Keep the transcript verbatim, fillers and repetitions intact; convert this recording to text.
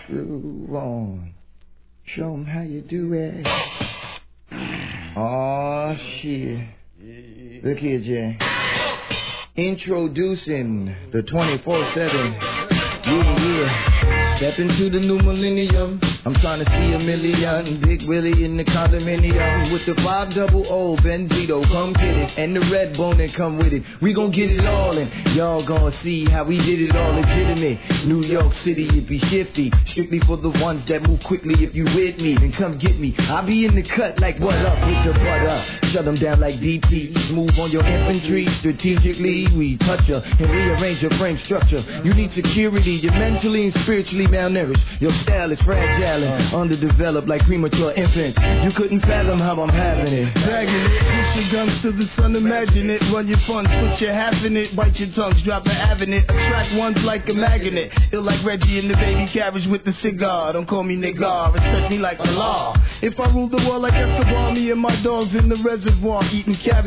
Groove on. Show 'em how you do it. Aw, shit. Look here, Jay. Introducing the twenty-four seven. Yeah, yeah. Step into the new millennium. I'm trying to see a million. Big Willie in the condominium with the five double O Benzito. Come get it. And the red bone that come with it. We gon' get it all in. Y'all gon' see how we did it all legitimate. New York City, it be shifty. Strictly for the ones that move quickly. If you with me, then come get me. I be in the cut like what up with the butt up. Shut them down like D T. Move on your infantry. Strategically, we touch her and rearrange your frame structure. You need security. You're mentally and spiritually malnourished. Your style is fragile and underdeveloped like premature infants. You couldn't fathom how I'm having it. Dragging it, push your guns to the sun, imagine it. Run your funds, put your half in it. Bite your tongues, drop an avenue. Attract ones like a magnet. Ill like Reggie in the baby carriage with the cigar. Don't call me nigga, respect me like the law. If I rule the world like Escobar, me and my dogs in the reservoir eating cabbage.